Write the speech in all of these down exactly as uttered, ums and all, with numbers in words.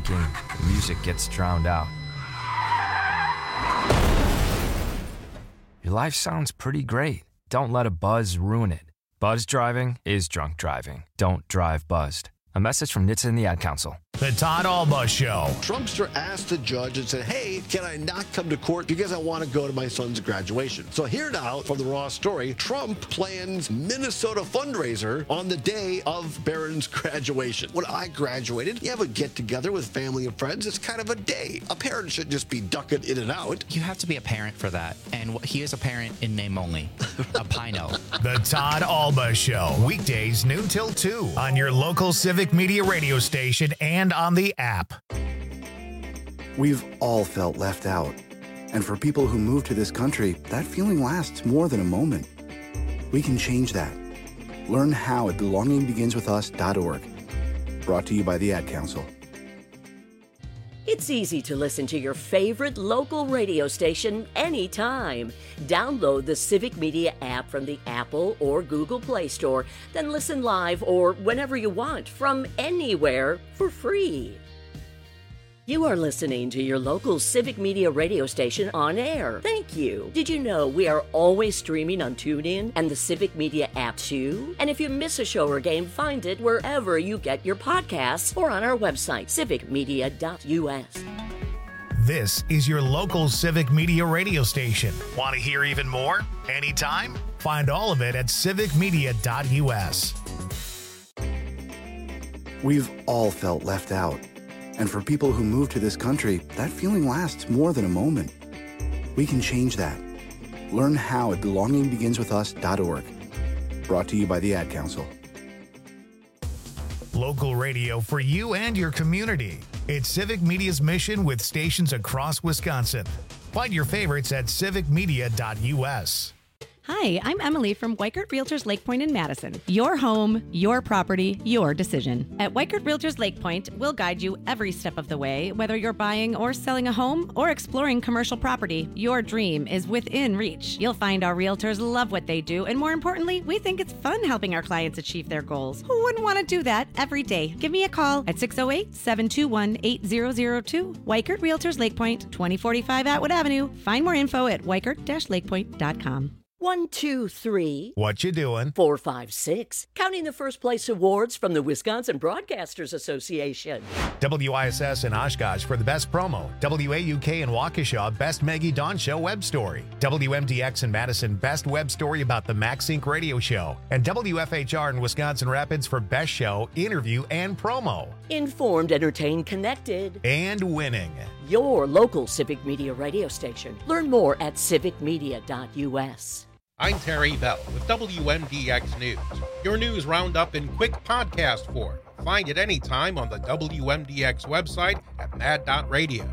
drinking, the music gets drowned out. Your life sounds pretty great. Don't let a buzz ruin it. Buzz driving is drunk driving. Don't drive buzzed. A message from N H T S A and the Ad Council. The Todd Alba Show. Trumpster asked the judge and said, hey, can I not come to court because I want to go to my son's graduation? So here now from the Raw story, Trump plans Minnesota fundraiser on the day of Barron's graduation. When I graduated, you have a get-together with family and friends. It's kind of a day. A parent should just be ducking in and out. You have to be a parent for that. And he is a parent in name only. A Pino. The Todd Alba Show. Weekdays noon till two on your local Civic Media radio station and on the app. We've all felt left out. And for people who move to this country, that feeling lasts more than a moment. We can change that. Learn how at belonging begins with us dot org. Brought to you by the Ad Council. It's easy to listen to your favorite local radio station anytime. Download the Civic Media app from the Apple or Google Play Store, then listen live or whenever you want from anywhere for free. You are listening to your local Civic Media radio station on air. Thank you. Did you know we are always streaming on TuneIn and the Civic Media app too? And if you miss a show or game, find it wherever you get your podcasts or on our website, civic media dot u s. This is your local Civic Media radio station. Want to hear even more? Anytime? Find all of it at civic media dot u s. We've all felt left out. And for people who move to this country, that feeling lasts more than a moment. We can change that. Learn how at belonging begins with us dot org. Brought to you by the Ad Council. Local radio for you and your community. It's Civic Media's mission with stations across Wisconsin. Find your favorites at civic media dot u s. Hi, I'm Emily from Weichert Realtors Lake Point in Madison. Your home, your property, your decision. At Weichert Realtors Lake Point, we'll guide you every step of the way, whether you're buying or selling a home or exploring commercial property. Your dream is within reach. You'll find our realtors love what they do, and more importantly, we think it's fun helping our clients achieve their goals. Who wouldn't want to do that every day? Give me a call at six oh eight, seven two one, eight zero zero two. Weichert Realtors Lake Point, twenty forty-five Atwood Avenue. Find more info at weichert dash lakepoint dot com. One, two, three. What you doing? Four, five, six. Counting the first place awards from the Wisconsin Broadcasters Association. W I S S in Oshkosh for the best promo. W A U K in Waukesha, best Maggie Dawn Show web story. W M D X in Madison, best web story about the MaxSync radio show. And W F H R in Wisconsin Rapids for best show, interview, and promo. Informed, entertained, connected. And winning. Your local Civic Media radio station. Learn more at civic media dot u s. I'm Terry Bell with W M D X News, your news roundup in quick podcast form. Find it anytime on the W M D X website at mad dot radio.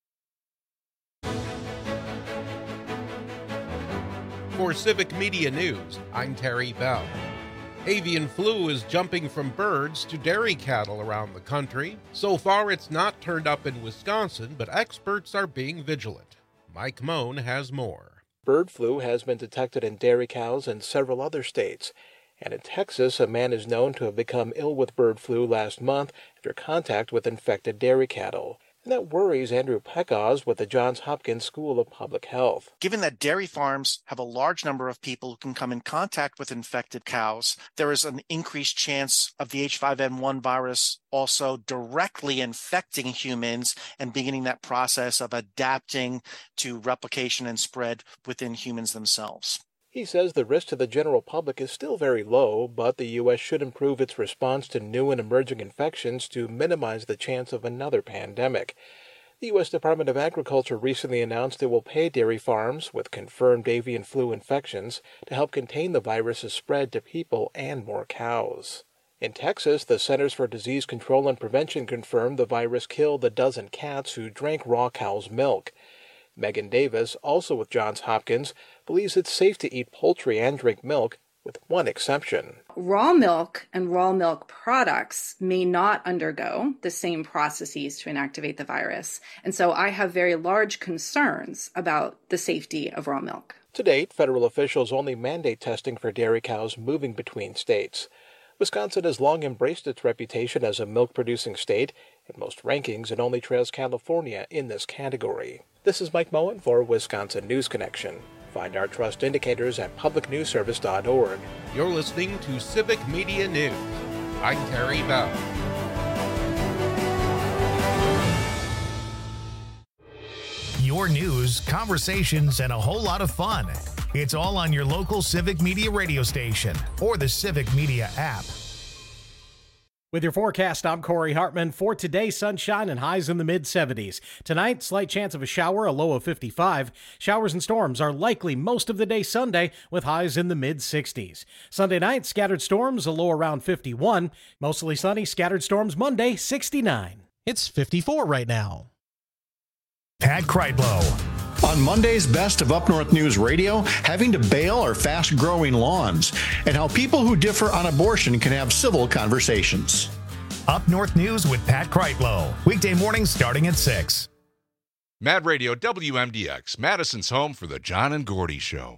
For Civic Media News, I'm Terry Bell. Avian flu is jumping from birds to dairy cattle around the country. So far, it's not turned up in Wisconsin, but experts are being vigilant. Mike Moan has more. Bird flu has been detected in dairy cows in several other states. And in Texas, a man is known to have become ill with bird flu last month after contact with infected dairy cattle. And that worries Andrew Peckoz with the Johns Hopkins School of Public Health. Given that dairy farms have a large number of people who can come in contact with infected cows, there is an increased chance of the H five N one virus also directly infecting humans and beginning that process of adapting to replication and spread within humans themselves. He says the risk to the general public is still very low, but the U S should improve its response to new and emerging infections to minimize the chance of another pandemic. The U S Department of Agriculture recently announced it will pay dairy farms with confirmed avian flu infections to help contain the virus's spread to people and more cows. In Texas, the Centers for Disease Control and Prevention confirmed the virus killed a dozen cats who drank raw cow's milk. Megan Davis, also with Johns Hopkins, believes it's safe to eat poultry and drink milk, with one exception. Raw milk and raw milk products may not undergo the same processes to inactivate the virus, and so I have very large concerns about the safety of raw milk. To date, federal officials only mandate testing for dairy cows moving between states. Wisconsin has long embraced its reputation as a milk-producing state, in most rankings and only trails California in this category. This is Mike Moen for Wisconsin News Connection. Find our trust indicators at public news service dot org. You're listening to Civic Media News. I'm Terry Bell. Your news, conversations, and a whole lot of fun. It's all on your local Civic Media radio station or the Civic Media app. With your forecast, I'm Corey Hartman. For today, sunshine and highs in the mid seventies. Tonight, slight chance of a shower, a low of fifty-five. Showers and storms are likely most of the day Sunday, with highs in the mid sixties. Sunday night, scattered storms, a low around fifty-one. Mostly sunny, scattered storms Monday, sixty-nine. It's fifty-four right now. Pat Kreitlow. On Monday's Best of Up North News Radio, having to bail our fast-growing lawns, and how people who differ on abortion can have civil conversations. Up North News with Pat Kreitlow. Weekday mornings starting at six. Mad Radio W M D X, Madison's home for the John and Gordy Show.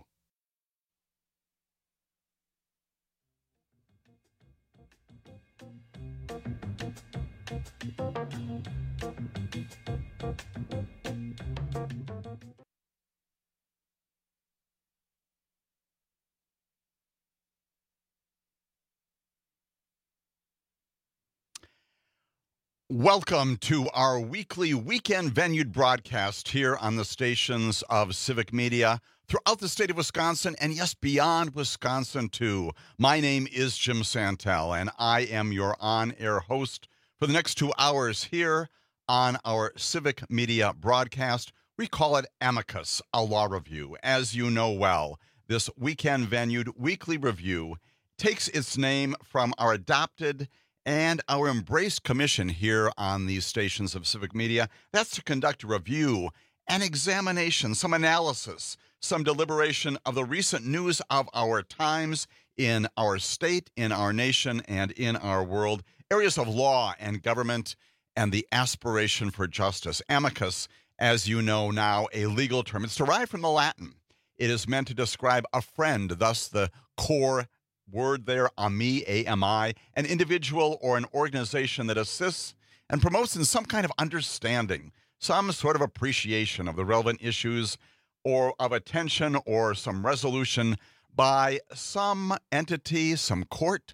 Welcome to our weekly weekend venued broadcast here on the stations of Civic Media throughout the state of Wisconsin and, yes, beyond Wisconsin, too. My name is Jim Santel, and I am your on-air host for the next two hours here on our Civic Media broadcast. We call it Amicus, a law review. As you know well, this weekend venued weekly review takes its name from our adopted and our embraced commission here on these stations of Civic Media. That's to conduct a review, an examination, some analysis, some deliberation of the recent news of our times in our state, in our nation, and in our world, areas of law and government, and the aspiration for justice. Amicus, as you know now, a legal term. It's derived from the Latin. It is meant to describe a friend, thus the core word there, ami, A M I, an individual or an organization that assists and promotes in some kind of understanding, some sort of appreciation of the relevant issues or of attention or some resolution by some entity, some court,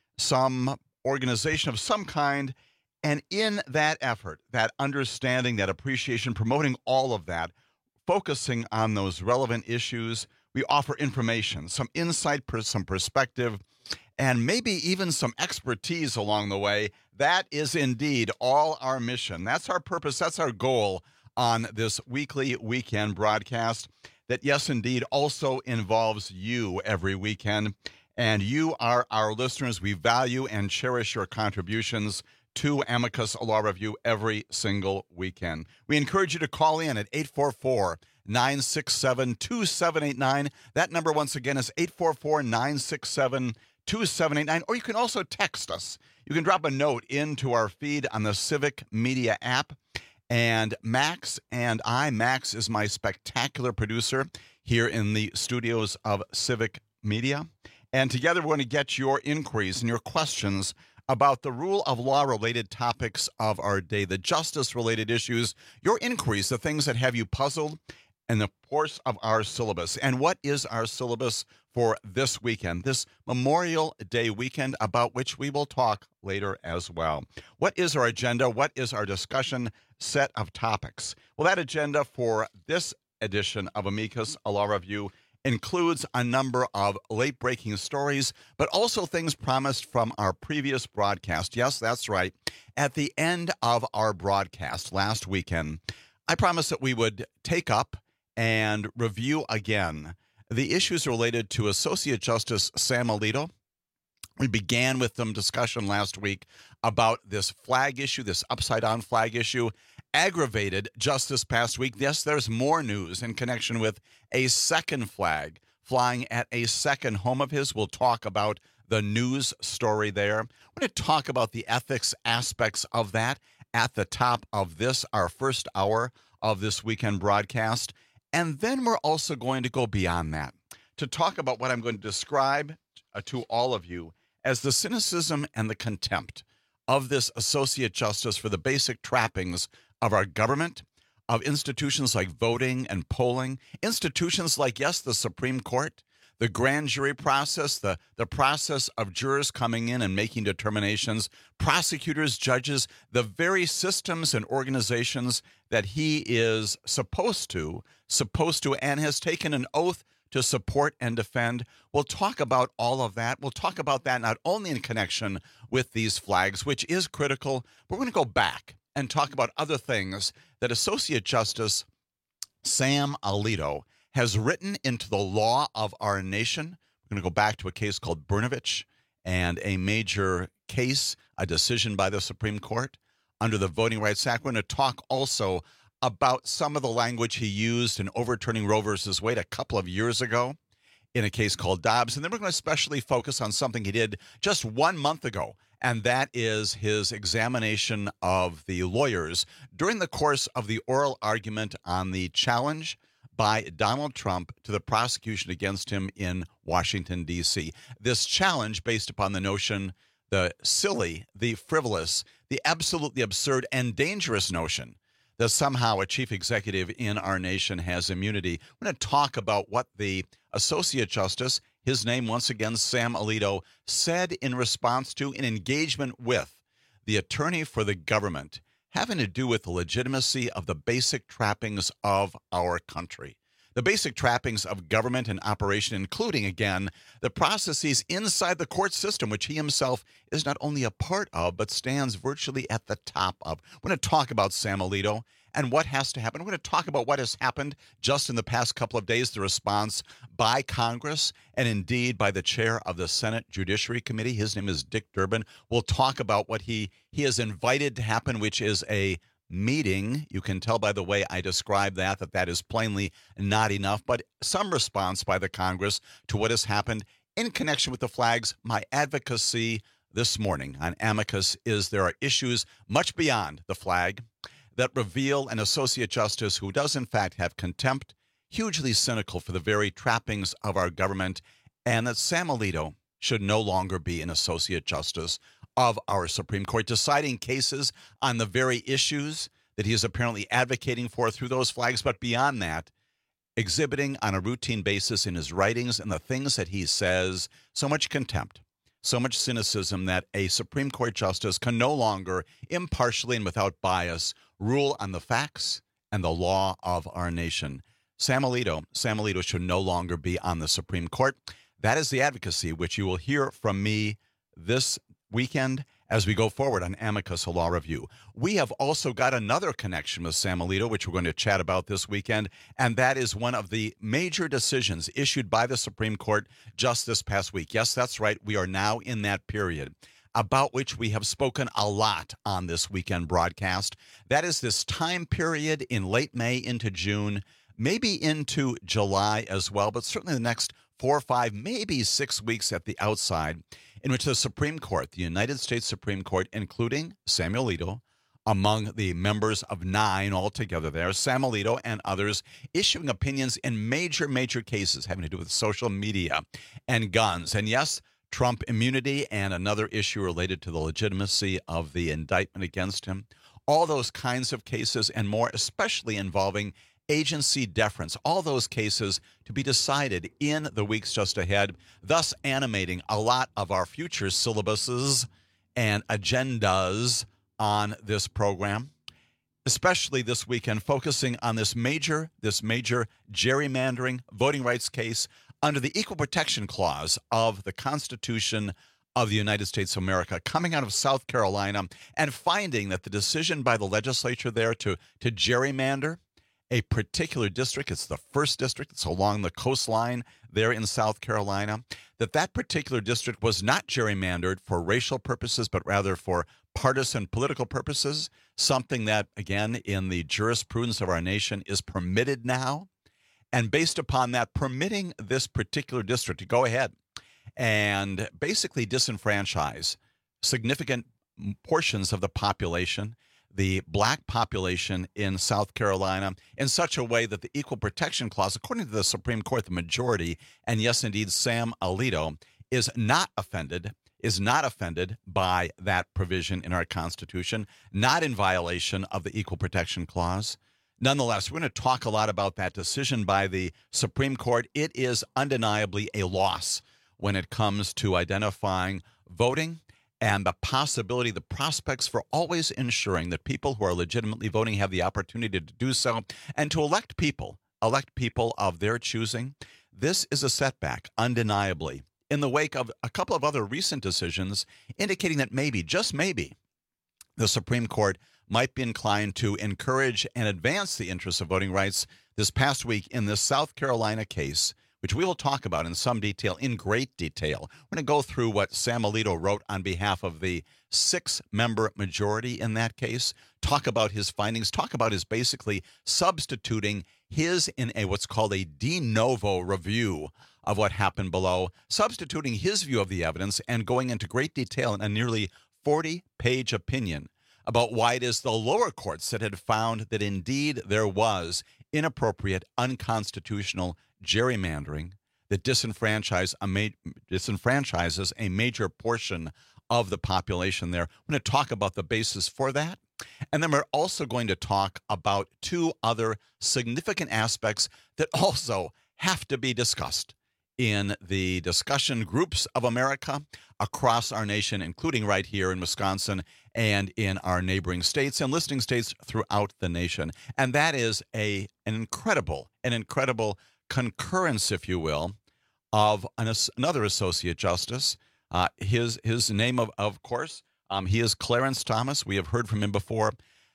some organization of some kind. And in that effort, that understanding, that appreciation, promoting all of that, focusing on those relevant issues, we offer information, some insight, some perspective, and maybe even some expertise along the way. That is indeed all our mission. That's our purpose. That's our goal on this weekly weekend broadcast that, yes, indeed, also involves you every weekend. And you are our listeners. We value and cherish your contributions to Amicus Law Review every single weekend. We encourage you to call in at eight four four, nine six seven, two seven eight nine. That number, once again, is eight four four, nine six seven, two seven eight nine. Or you can also text us. You can drop a note into our feed on the Civic Media app. And Max and I, Max is my spectacular producer here in the studios of Civic Media. And together we're going to get your inquiries and your questions about the rule of law-related topics of our day, the justice-related issues, your inquiries, the things that have you puzzled in the course of our syllabus. And what is our syllabus for this weekend, this Memorial Day weekend, about which we will talk later as well? What is our agenda? What is our discussion set of topics? Well, that agenda for this edition of Amicus, a Law Review, includes a number of late-breaking stories, but also things promised from our previous broadcast. Yes, that's right. At the end of our broadcast last weekend, I promised that we would take up and review again the issues related to Associate Justice Sam Alito. We began with some discussion last week about this flag issue, this upside-down flag issue, aggravated just this past week. Yes, there's more news in connection with a second flag flying at a second home of his. We'll talk about the news story there. We're going to talk about the ethics aspects of that at the top of this, our first hour of this weekend broadcast. And then we're also going to go beyond that to talk about what I'm going to describe uh, to all of you as the cynicism and the contempt of this associate justice for the basic trappings of our government, of institutions like voting and polling, institutions like, yes, the Supreme Court, the grand jury process, the, the process of jurors coming in and making determinations, prosecutors, judges, the very systems and organizations that he is supposed to, supposed to, and has taken an oath to support and defend. We'll talk about all of that. We'll talk about that not only in connection with these flags, which is critical, but we're going to go back and talk about other things that Associate Justice Sam Alito has written into the law of our nation. We're going to go back to a case called Brnovich and a major case, a decision by the Supreme Court under the Voting Rights Act. We're going to talk also about some of the language he used in overturning Roe versus Wade a couple of years ago in a case called Dobbs. And then we're going to especially focus on something he did just one month ago, and that is his examination of the lawyers during the course of the oral argument on the challenge by Donald Trump to the prosecution against him in Washington, D C. This challenge based upon the notion, the silly, the frivolous, the absolutely absurd and dangerous notion that somehow a chief executive in our nation has immunity. We're going to talk about what the Associate Justice, his name once again, Sam Alito, said in response to an engagement with the attorney for the government having to do with the legitimacy of the basic trappings of our country. The basic trappings of government and operation, including, again, the processes inside the court system, which he himself is not only a part of, but stands virtually at the top of. We're going to talk about Sam Alito and what has to happen. We're going to talk about what has happened just in the past couple of days, the response by Congress and indeed by the chair of the Senate Judiciary Committee. His name is Dick Durbin. We'll talk about what he, he has invited to happen, which is a meeting. You can tell by the way I describe that, that that is plainly not enough, but some response by the Congress to what has happened in connection with the flags. My advocacy this morning on Amicus is there are issues much beyond the flag that reveal an Associate Justice who does in fact have contempt, hugely cynical for the very trappings of our government, and that Sam Alito should no longer be an Associate Justice of our Supreme Court, deciding cases on the very issues that he is apparently advocating for through those flags, but beyond that, exhibiting on a routine basis in his writings and the things that he says so much contempt, so much cynicism that a Supreme Court justice can no longer impartially and without bias rule on the facts and the law of our nation. Sam Alito, Sam Alito should no longer be on the Supreme Court. That is the advocacy which you will hear from me this weekend as we go forward on Amicus, a law review. We have also got another connection with Sam Alito, which we're going to chat about this weekend, and that is one of the major decisions issued by the Supreme Court just this past week. Yes, that's right. We are now in that period about which we have spoken a lot on this weekend broadcast. That is this time period in late May into June, maybe into July as well, but certainly the next four or five, maybe six weeks at the outside, in which the Supreme Court, the United States Supreme Court, including Sam Alito, among the members of nine altogether there, Sam Alito and others, issuing opinions in major, major cases having to do with social media and guns. And yes, Trump immunity and another issue related to the legitimacy of the indictment against him. All those kinds of cases and more, especially involving agency deference, all those cases to be decided in the weeks just ahead, thus animating a lot of our future syllabuses and agendas on this program, especially this weekend, focusing on this major, this major gerrymandering voting rights case under the Equal Protection Clause of the Constitution of the United States of America, coming out of South Carolina and finding that the decision by the legislature there to, to gerrymander a particular district, it's the first district, it's along the coastline there in South Carolina, that that particular district was not gerrymandered for racial purposes, but rather for partisan political purposes, something that, again, in the jurisprudence of our nation is permitted now. And based upon that, permitting this particular district to go ahead and basically disenfranchise significant portions of the population, the black population in South Carolina, in such a way that the Equal Protection Clause, according to the Supreme Court, the majority, and yes, indeed, Sam Alito, is not offended, is not offended by that provision in our Constitution, not in violation of the Equal Protection Clause. Nonetheless, we're going to talk a lot about that decision by the Supreme Court. It is undeniably a loss when it comes to identifying voting and the possibility, the prospects for always ensuring that people who are legitimately voting have the opportunity to do so and to elect people, elect people of their choosing. This is a setback, undeniably, in the wake of a couple of other recent decisions indicating that maybe, just maybe, the Supreme Court might be inclined to encourage and advance the interests of voting rights. This past week in this South Carolina case, which we will talk about in some detail, in great detail. We're going to go through what Sam Alito wrote on behalf of the six-member majority in that case, talk about his findings, talk about his basically substituting his in a what's called a de novo review of what happened below, substituting his view of the evidence and going into great detail in a nearly forty-page opinion about why it is the lower courts that had found that indeed there was inappropriate, unconstitutional gerrymandering that disenfranchise a ma- disenfranchises a major portion of the population there. We're going to talk about the basis for that. And then we're also going to talk about two other significant aspects that also have to be discussed in the discussion groups of America across our nation, including right here in Wisconsin and in our neighboring states and listening states throughout the nation. And that is a an incredible, an incredible concurrence, if you will, of an, another associate justice. Uh, his his name, of of course, um, he is Clarence Thomas. We have heard from him before.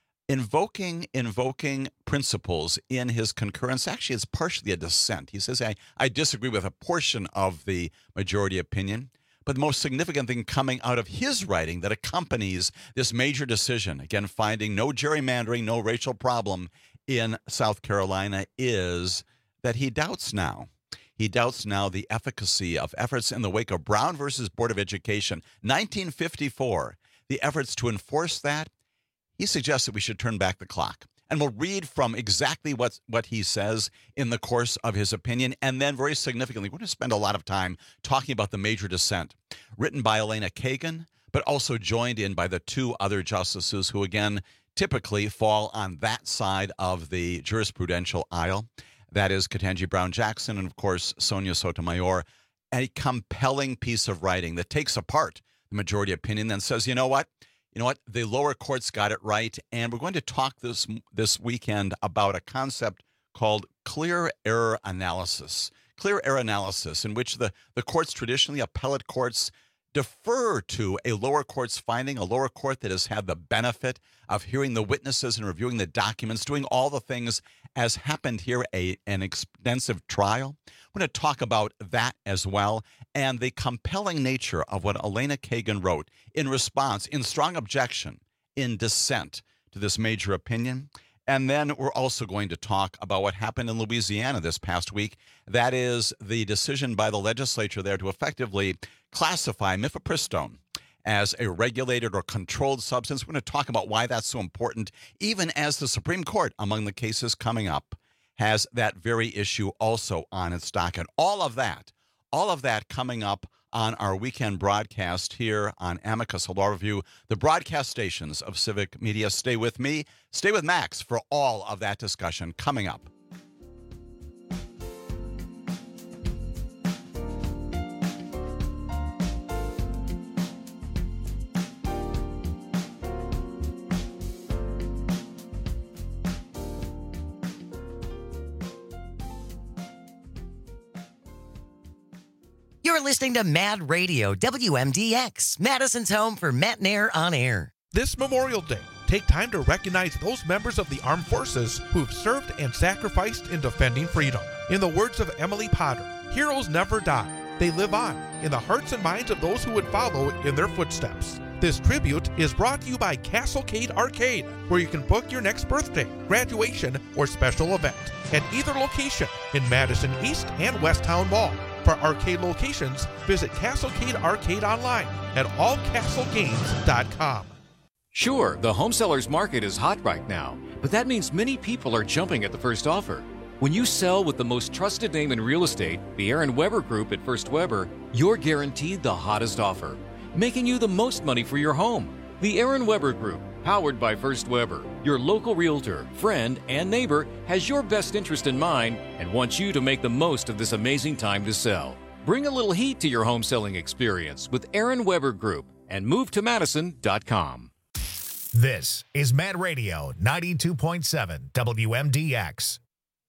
Invoking invoking principles in his concurrence. Actually, it's partially a dissent. He says, I, I disagree with a portion of the majority opinion, but the most significant thing coming out of his writing that accompanies this major decision, again, finding no gerrymandering, no racial problem in South Carolina, is that he doubts now. He doubts now the efficacy of efforts in the wake of Brown versus Board of Education, nineteen fifty-four, the efforts to enforce that. He suggests that we should turn back the clock. And we'll read from exactly what, what he says in the course of his opinion. And then very significantly, we're going to spend a lot of time talking about the major dissent written by Elena Kagan, but also joined in by the two other justices who, again, typically fall on that side of the jurisprudential aisle. That is Ketanji Brown Jackson and, of course, Sonia Sotomayor. A compelling piece of writing that takes apart the majority opinion and says, you know what? You know what? The lower courts got it right, and we're going to talk this this weekend about a concept called clear error analysis. Clear error analysis, in which the, the courts, traditionally appellate courts, defer to a lower court's finding, a lower court that has had the benefit of hearing the witnesses and reviewing the documents, doing all the things as happened here, a, an extensive trial. We're going to talk about that as well, and the compelling nature of what Elena Kagan wrote in response, in strong objection, in dissent to this major opinion. And then we're also going to talk about what happened in Louisiana this past week. That is the decision by the legislature there to effectively classify mifepristone as a regulated or controlled substance. We're going to talk about why that's so important, even as the Supreme Court, among the cases coming up, has that very issue also on its docket. All of that, all of that coming up on our weekend broadcast here on Amicus Law Review, the broadcast stations of Civic Media. Stay with me, stay with Max for all of that discussion coming up. You're listening to Mad Radio, W M D X, Madison's home for Matt Nair on air. This Memorial Day, take time to recognize those members of the armed forces who've served and sacrificed in defending freedom. In the words of Emily Potter, heroes never die. They live on in the hearts and minds of those who would follow in their footsteps. This tribute is brought to you by Castlecade Arcade, where you can book your next birthday, graduation, or special event at either location in Madison East and West Town Mall. For arcade locations, visit Castlecade Arcade online at all castle games dot com. Sure, the home seller's market is hot right now, but that means many people are jumping at the first offer. When you sell with the most trusted name in real estate, the Aaron Weber Group at First Weber, you're guaranteed the hottest offer. making you the most money for your home. The Aaron Weber Group, powered by First Weber, your local realtor, friend, and neighbor, has your best interest in mind and wants you to make the most of this amazing time to sell. Bring a little heat to your home selling experience with Aaron Weber Group and move to madison dot com. This is Mad Radio ninety-two point seven W M D X.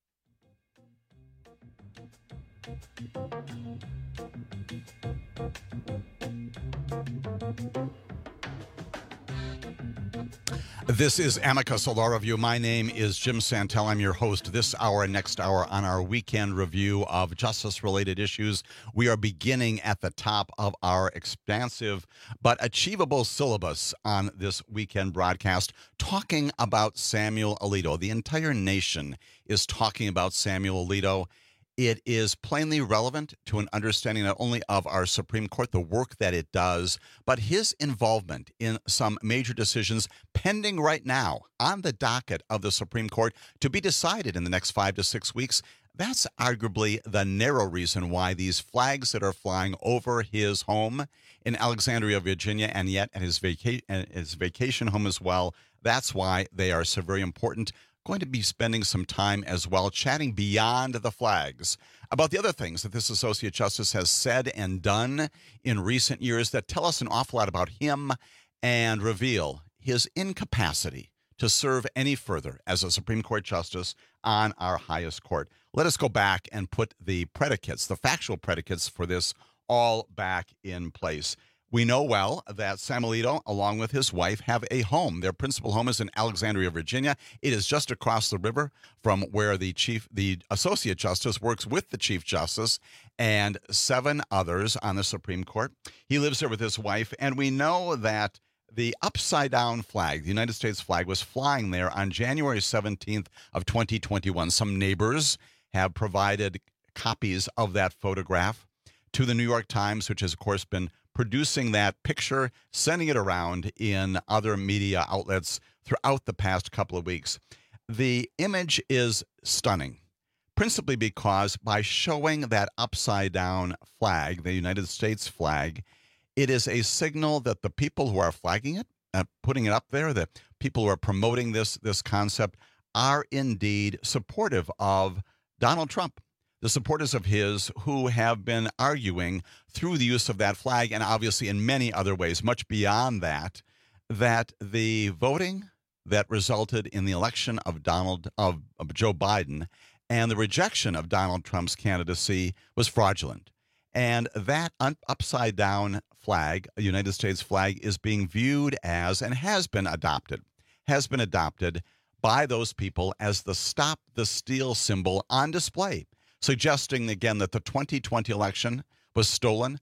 This is Amicus, a law review. My name is Jim Santel. I'm your host this hour and next hour on our weekend review of justice-related issues. We are beginning at the top of our expansive but achievable syllabus on this weekend broadcast, talking about Samuel Alito. The entire nation is talking about Samuel Alito. It is plainly relevant to an understanding not only of our Supreme Court, the work that it does, but his involvement in some major decisions pending right now on the docket of the Supreme Court to be decided in the next five to six weeks. That's arguably the narrow reason why these flags that are flying over his home in Alexandria, Virginia, and yet at his, vaca- his vacation home as well, that's why they are so very important. Going to be spending some time as well chatting beyond the flags about the other things that this Associate Justice has said and done in recent years that tell us an awful lot about him and reveal his incapacity to serve any further as a Supreme Court Justice on our highest court. Let us go back and put the predicates, the factual predicates for this all back in place. We know well that Sam Alito, along with his wife, have a home. Their principal home is in Alexandria, Virginia. It is just across the river from where the chief, the Associate Justice works with the Chief Justice and seven others on the Supreme Court. He lives there with his wife, and we know that the upside-down flag, the United States flag, was flying there on January seventeenth of twenty twenty-one. Some neighbors have provided copies of that photograph to the New York Times, which has, of course, been producing that picture, sending it around in other media outlets throughout the past couple of weeks. The image is stunning, principally because by showing that upside-down flag, the United States flag, it is a signal that the people who are flagging it, uh, putting it up there, the people who are promoting this, this concept, are indeed supportive of Donald Trump. The supporters of his who have been arguing through the use of that flag and obviously in many other ways, much beyond that, that the voting that resulted in the election of Donald of, of Joe Biden and the rejection of Donald Trump's candidacy was fraudulent. And that un- upside down flag, a United States flag, is being viewed as and has been adopted, has been adopted by those people as the Stop the Steal symbol on display, suggesting again that the twenty twenty election was stolen,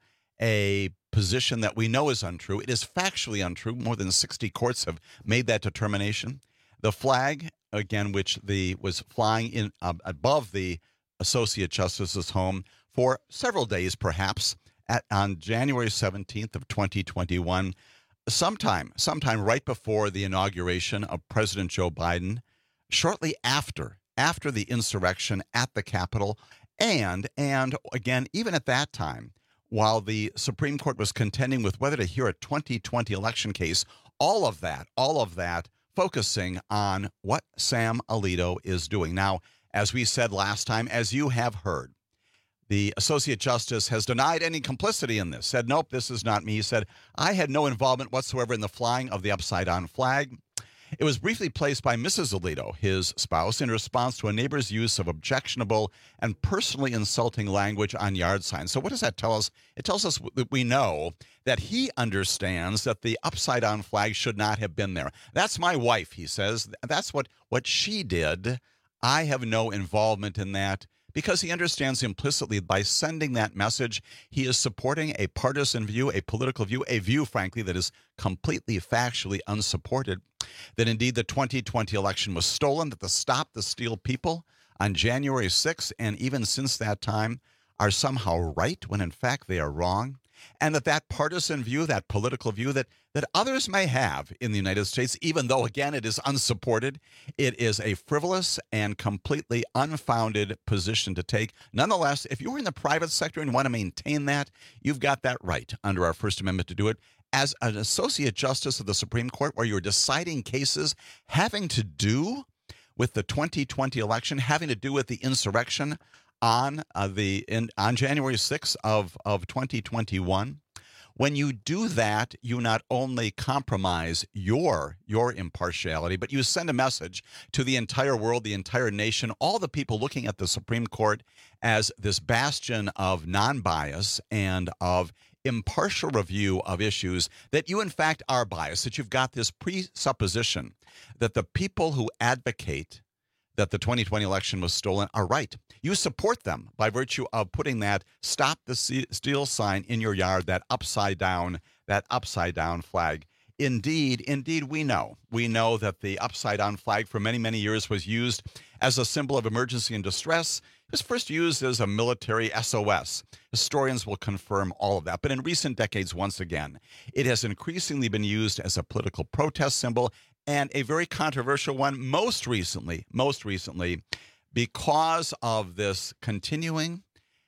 a position that we know is untrue. It is factually untrue. More than sixty courts have made that determination. The flag, again, which the was flying in uh, above the Associate Justice's home for several days, perhaps, at, on January seventeenth of twenty twenty-one, sometime, sometime right before the inauguration of President Joe Biden, shortly after after the insurrection at the Capitol, and, and again, even at that time, while the Supreme Court was contending with whether to hear a twenty twenty election case, all of that, all of that focusing on what Sam Alito is doing. Now, as we said last time, as you have heard, the Associate Justice has denied any complicity in this, said, nope, this is not me. He said, I had no involvement whatsoever in the flying of the upside-down flag. It was briefly placed by Missus Alito, his spouse, in response to a neighbor's use of objectionable and personally insulting language on yard signs. So what does that tell us? It tells us that we know that he understands that the upside-down flag should not have been there. That's my wife, he says. That's what, what she did. I have no involvement in that, because he understands implicitly by sending that message, he is supporting a partisan view, a political view, a view, frankly, that is completely factually unsupported, that indeed the twenty twenty election was stolen, that the Stop the Steal people on January sixth, and even since that time, are somehow right when in fact they are wrong. and that that partisan view, that political view that, that others may have in the United States, even though, again, it is unsupported, it is a frivolous and completely unfounded position to take. Nonetheless, if you're in the private sector and want to maintain that, you've got that right under our First Amendment to do it. As an associate justice of the Supreme Court, where you're deciding cases having to do with the twenty twenty election, having to do with the insurrection on uh, the in, on January sixth of, of twenty twenty-one, when you do that, you not only compromise your your impartiality, but you send a message to the entire world, the entire nation, all the people looking at the Supreme Court as this bastion of non-bias and of impartial review of issues, that you in fact are biased, that you've got this presupposition that the people who advocate that the twenty twenty election was stolen are right. You support them by virtue of putting that "Stop the Steal" sign in your yard, that upside down, that upside down flag. Indeed, indeed, we know. We know that the upside down flag for many, many years was used as a symbol of emergency and distress. It was first used as a military S O S. Historians will confirm all of that. But in recent decades, once again, it has increasingly been used as a political protest symbol, and a very controversial one most recently, most recently, because of this continuing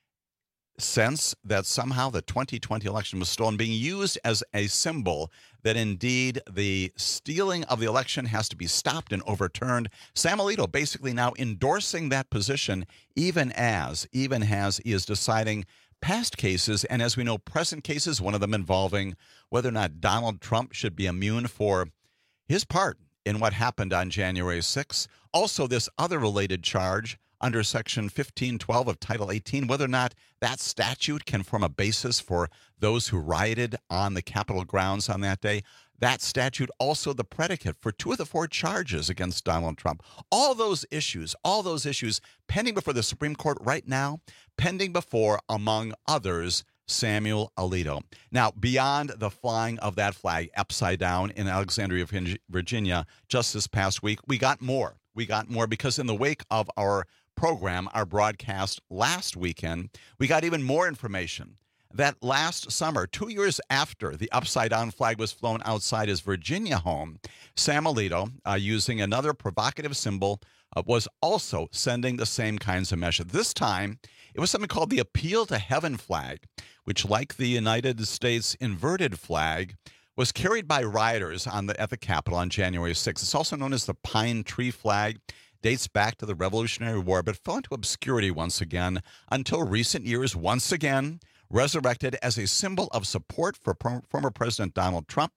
sense that somehow the twenty twenty election was stolen, being used as a symbol that indeed the stealing of the election has to be stopped and overturned. Sam Alito basically now endorsing that position, even as, even as he is deciding past cases, and as we know, present cases, one of them involving whether or not Donald Trump should be immune for his part in what happened on January sixth. Also, this other related charge under Section fifteen twelve of Title eighteen, whether or not that statute can form a basis for those who rioted on the Capitol grounds on that day. That statute also the predicate for two of the four charges against Donald Trump. All those issues, all those issues pending before the Supreme Court right now, pending before, among others, Samuel Alito. Now, beyond the flying of that flag upside down in Alexandria, Virginia, just this past week, we got more. We got more because in the wake of our program, our broadcast last weekend, we got even more information that last summer, two years after the upside-down flag was flown outside his Virginia home, Sam Alito, uh, using another provocative symbol, uh, was also sending the same kinds of messages. This time, it was something called the Appeal to Heaven flag, which, like the United States inverted flag, was carried by rioters on the, at the Capitol on January sixth. It's also known as the Pine Tree flag. Dates back to the Revolutionary War, but fell into obscurity once again until recent years, once again resurrected as a symbol of support for pro- former President Donald Trump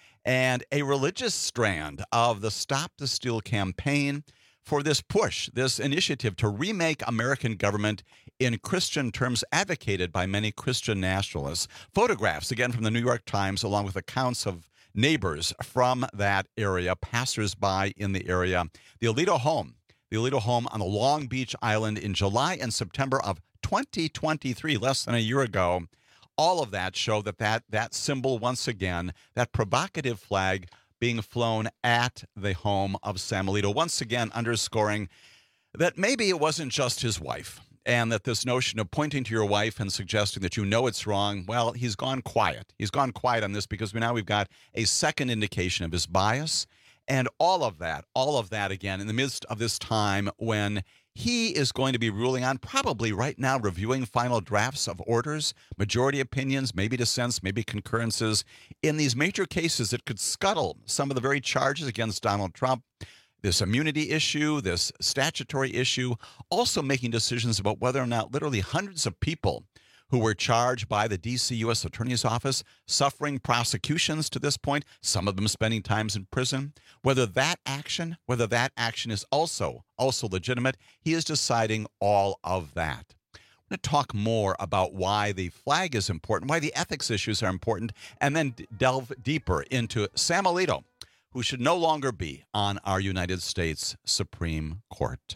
and a religious strand of the Stop the Steal campaign for this push, this initiative to remake American government in Christian terms, advocated by many Christian nationalists. Photographs, again, from the New York Times, along with accounts of neighbors from that area, passersby in the area. The Alito home, the Alito home on the Long Beach Island in July and September of twenty twenty-three, less than a year ago. All of that show that that, that symbol, once again, that provocative flag being flown at the home of Sam Alito, once again underscoring that maybe it wasn't just his wife, and that this notion of pointing to your wife and suggesting that you know it's wrong, well, he's gone quiet. He's gone quiet on this because we now we've got a second indication of his bias. And all of that, all of that, again, in the midst of this time when he is going to be ruling on, probably right now, reviewing final drafts of orders, majority opinions, maybe dissents, maybe concurrences, in these major cases that could scuttle some of the very charges against Donald Trump. This immunity issue, this statutory issue, also making decisions about whether or not literally hundreds of people who were charged by the D C U S Attorney's Office suffering prosecutions to this point, some of them spending times in prison, whether that action, whether that action is also, also legitimate. He is deciding all of that. I'm going to talk more about why the flag is important, why the ethics issues are important, and then delve deeper into Sam Alito, who should no longer be on our United States Supreme Court.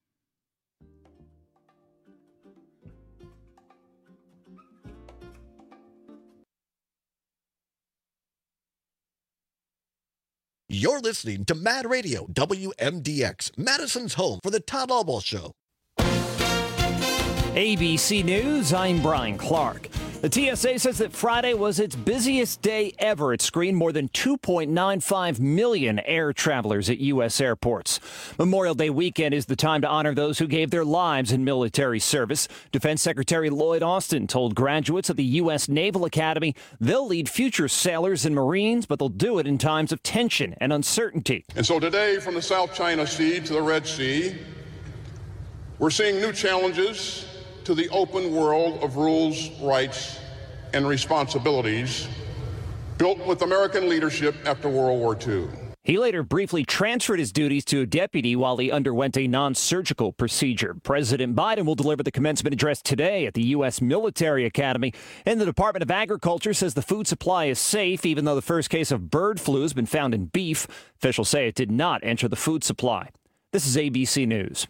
You're listening to Mad Radio, W M D X, Madison's home for the Todd Albaugh Show. A B C News, I'm Brian Clark. The T S A says that Friday was its busiest day ever. It screened more than two point nine five million air travelers at U S airports. Memorial Day weekend is the time to honor those who gave their lives in military service. Defense Secretary Lloyd Austin told graduates of the U S Naval Academy they'll lead future sailors and Marines, but they'll do it in times of tension and uncertainty. And so today, from the South China Sea to the Red Sea, we're seeing new challenges to the open world of rules, rights, and responsibilities built with American leadership after World War Two. He later briefly transferred his duties to a deputy while he underwent a non-surgical procedure. President Biden will deliver the commencement address today at the U S Military Academy. And the Department of Agriculture says the food supply is safe, even though the first case of bird flu has been found in beef. Officials say it did not enter the food supply. This is A B C News.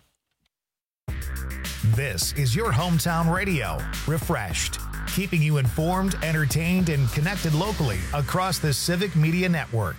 This is your hometown radio, refreshed, keeping you informed, entertained, and connected locally across the Civic Media Network.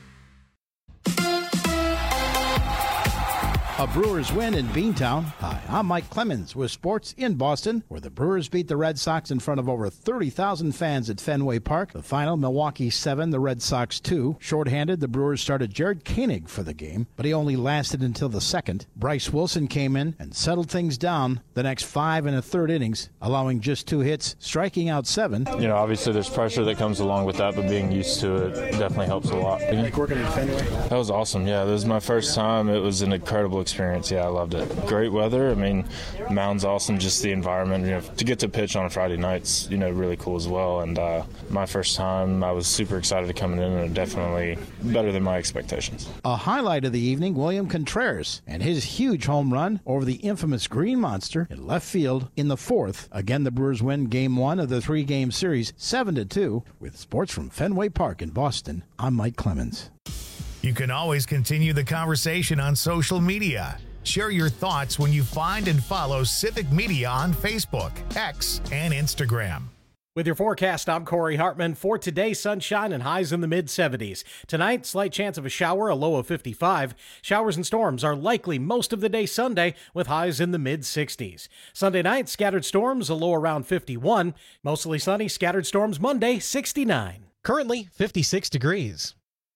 A Brewers win in Beantown. Hi, I'm Mike Clemens with sports in Boston, where the Brewers beat the Red Sox in front of over thirty thousand fans at Fenway Park. The final, Milwaukee seven, the Red Sox two. Shorthanded, the Brewers started Jared Koenig for the game, but he only lasted until the second. Bryce Wilson came in and settled things down the next five and a third innings, allowing just two hits, striking out seven. You know, obviously there's pressure that comes along with that, but being used to it definitely helps a lot. Like working at Fenway? That was awesome, yeah. This was my first time. It was an incredible experience. Yeah, I loved it. Great weather. I mean, mound's awesome. Just the environment. You know, to get to pitch on a Friday night's, you know, really cool as well. And uh, my first time, I was super excited to come in, and definitely better than my expectations. A highlight of the evening, William Contreras and his huge home run over the infamous Green Monster in left field in the fourth. Again, the Brewers win game one of the three-game series, seven to two. With sports from Fenway Park in Boston, I'm Mike Clemens. You can always continue the conversation on social media. Share your thoughts when you find and follow Civic Media on Facebook, X, and Instagram. With your forecast, I'm Corey Hartman. For today, sunshine and highs in the mid seventies. Tonight, slight chance of a shower, a low of fifty-five. Showers and storms are likely most of the day Sunday, with highs in the mid sixties. Sunday night, scattered storms, a low around fifty-one. Mostly sunny, scattered storms Monday, sixty-nine. Currently, fifty-six degrees.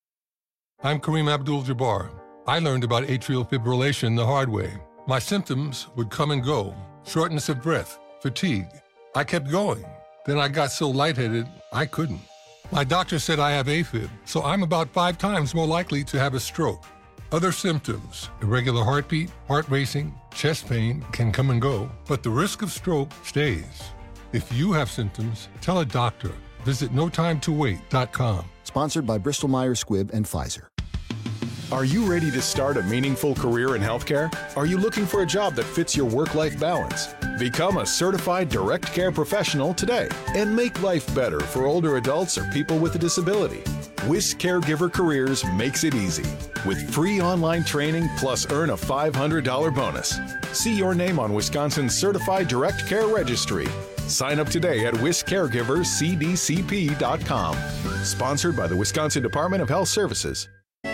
I'm Kareem Abdul-Jabbar. I learned about atrial fibrillation the hard way. My symptoms would come and go: shortness of breath, fatigue. I kept going. Then I got so lightheaded, I couldn't. My doctor said I have AFib, so I'm about five times more likely to have a stroke. Other symptoms: irregular heartbeat, heart racing, chest pain can come and go, but the risk of stroke stays. If you have symptoms, tell a doctor. Visit no time to wait dot com. Sponsored by Bristol Myers Squibb and Pfizer. Are you ready to start a meaningful career in healthcare? Are you looking for a job that fits your work-life balance? Become a certified direct care professional today and make life better for older adults or people with a disability. Wisc Caregiver Careers makes it easy with free online training plus earn a five hundred dollars bonus. See your name on Wisconsin's Certified Direct Care Registry. Sign up today at wisc caregivers c d c p dot com. Sponsored by the Wisconsin Department of Health Services.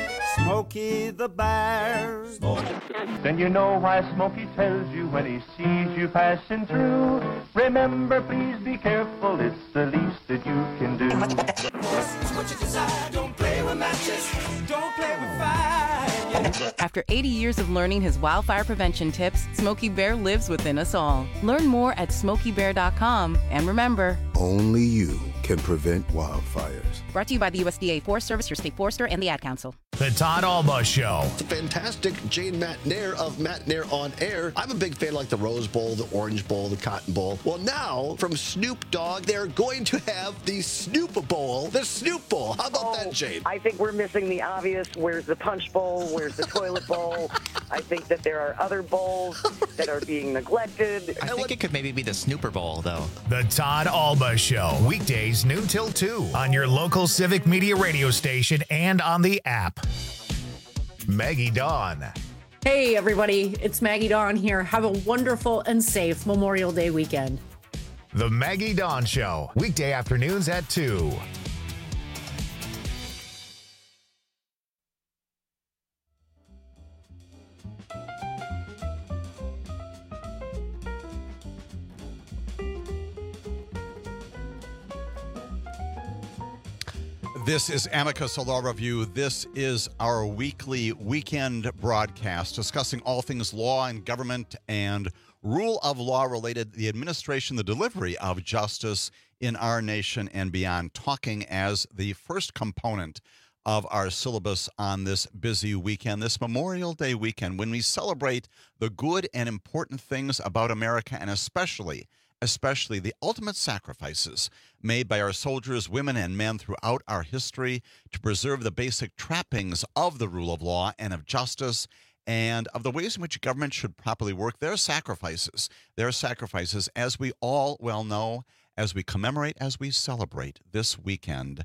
Smokey the Bear. Then you know why Smokey tells you when he sees you passing through. Remember, please be careful, it's the least that you can do. What you desire, don't play with matches, don't play with fire. After eighty years of learning his wildfire prevention tips, Smokey Bear lives within us all. Learn more at smokey bear dot com. And remember, only you can prevent wildfires. Brought to you by the U S D A Forest Service, your state forester, and the Ad Council. The Todd Alba Show. It's a fantastic Jane McNair of McNair on Air. I'm a big fan, like the Rose Bowl, the Orange Bowl, the Cotton Bowl. Well, now, from Snoop Dogg, they're going to have the Snoop Bowl, the Snoop Bowl. How about oh, that, Jane? I think we're missing the obvious. Where's the Punch Bowl? Where's the Toilet Bowl? I think that there are other bowls that are being neglected. I think it could maybe be the Snooper Bowl, though. The Todd Alba Show. Weekdays, noon till two on your local Civic Media radio station and on the app. Maggie Dawn. Hey, everybody. It's Maggie Dawn here. Have a wonderful and safe Memorial Day weekend. The Maggie Dawn Show. Weekday afternoons at two. This is Amicus, a law review. This is our weekly weekend broadcast discussing all things law and government and rule of law related, the administration, the delivery of justice in our nation and beyond, talking as the first component of our syllabus on this busy weekend, this Memorial Day weekend, when we celebrate the good and important things about America, and especially especially the ultimate sacrifices made by our soldiers, women, and men throughout our history to preserve the basic trappings of the rule of law and of justice and of the ways in which government should properly work. Their sacrifices, their sacrifices, as we all well know, as we commemorate, as we celebrate this weekend,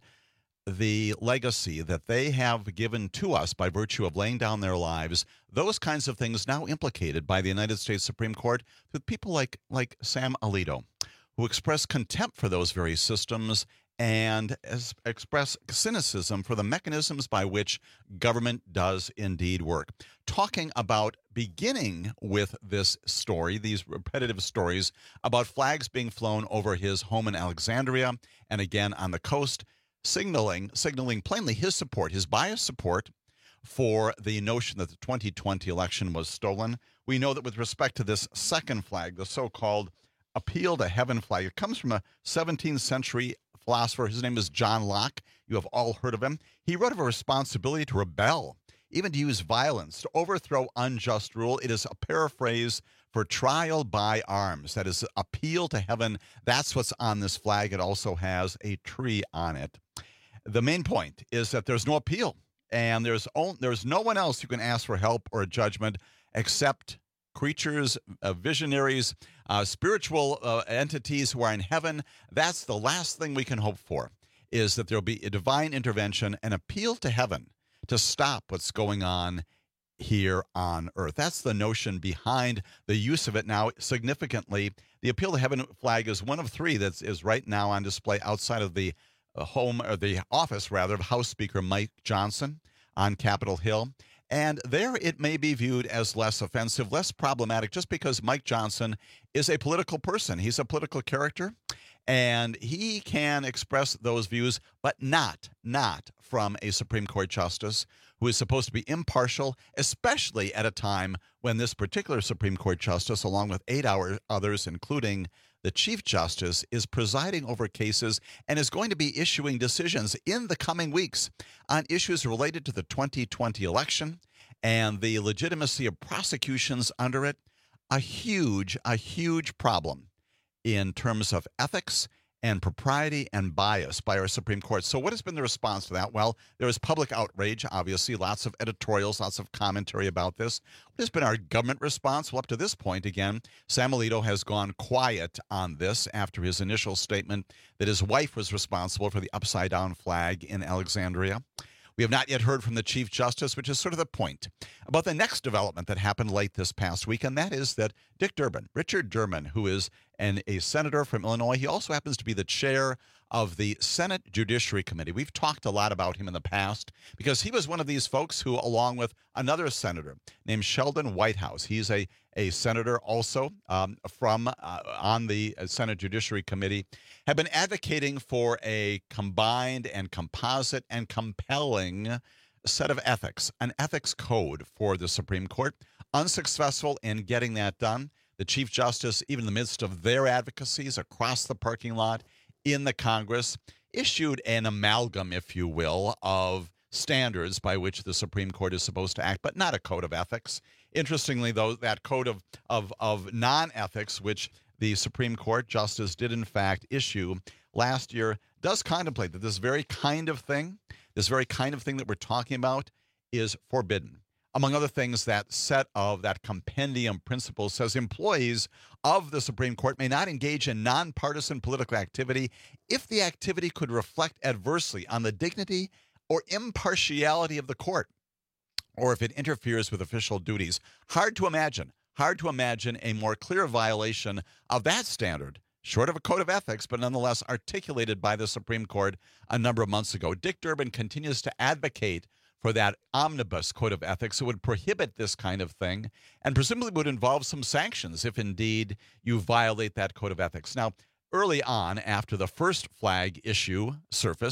the legacy that they have given to us by virtue of laying down their lives, those kinds of things now implicated by the United States Supreme Court with people like, like Sam Alito, who express contempt for those very systems and as, express cynicism for the mechanisms by which government does indeed work. Talking about beginning with this story, these repetitive stories about flags being flown over his home in Alexandria and again on the coast, signaling signaling plainly his support, his biased support for the notion that the twenty twenty election was stolen. We know that with respect to this second flag, the so-called appeal to heaven flag, it comes from a seventeenth century philosopher. His name is John Locke. You have all heard of him. He wrote of a responsibility to rebel, even to use violence, to overthrow unjust rule. It is a paraphrase for trial by arms. That is appeal to heaven. That's what's on this flag. It also has a tree on it. The main point is that there's no appeal, and there's only, there's no one else who can ask for help or judgment except creatures, uh, visionaries, uh, spiritual uh, entities who are in heaven. That's the last thing we can hope for, is that there'll be a divine intervention, an appeal to heaven to stop what's going on here on earth. That's the notion behind the use of it now. Significantly, the appeal to heaven flag is one of three that is right now on display outside of the home, or the office rather, of House Speaker Mike Johnson on Capitol Hill. And there it may be viewed as less offensive, less problematic, just because Mike Johnson is a political person. He's a political character, and he can express those views, but not, not from a Supreme Court justice who is supposed to be impartial, especially at a time when this particular Supreme Court justice, along with eight hour others, including the Chief Justice, is presiding over cases and is going to be issuing decisions in the coming weeks on issues related to the twenty twenty election and the legitimacy of prosecutions under it. A huge, a huge problem in terms of ethics and propriety and bias by our Supreme Court. So what has been the response to that? Well, there is public outrage, obviously, lots of editorials, lots of commentary about this. What has been our government response? Well, up to this point, again, Sam Alito has gone quiet on this after his initial statement that his wife was responsible for the upside-down flag in Alexandria. We have not yet heard from the Chief Justice, which is sort of the point about the next development that happened late this past week, and that is that Dick Durbin, Richard Durbin, who is an, a senator from Illinois, he also happens to be the chair of the Senate Judiciary Committee. We've talked a lot about him in the past because he was one of these folks who, along with another senator named Sheldon Whitehouse, he's a, a senator also um, from uh, on the Senate Judiciary Committee, have been advocating for a combined and composite and compelling set of ethics, an ethics code for the Supreme Court. Unsuccessful in getting that done. The Chief Justice, even in the midst of their advocacies across the parking lot in the Congress, issued an amalgam, if you will, of standards by which the Supreme Court is supposed to act, but not a code of ethics. Interestingly, though, that code of, of, of non-ethics, which the Supreme Court Justice did in fact issue last year, does contemplate that this very kind of thing, this very kind of thing that we're talking about is forbidden. Among other things, that set of that compendium principle says employees of the Supreme Court may not engage in nonpartisan political activity if the activity could reflect adversely on the dignity or impartiality of the court, or if it interferes with official duties. Hard to imagine, hard to imagine a more clear violation of that standard, short of a code of ethics, but nonetheless articulated by the Supreme Court a number of months ago. Dick Durbin continues to advocate for that omnibus code of ethics that would prohibit this kind of thing and presumably would involve some sanctions if indeed you violate that code of ethics. Now, early on, after the first flag issue surfaced,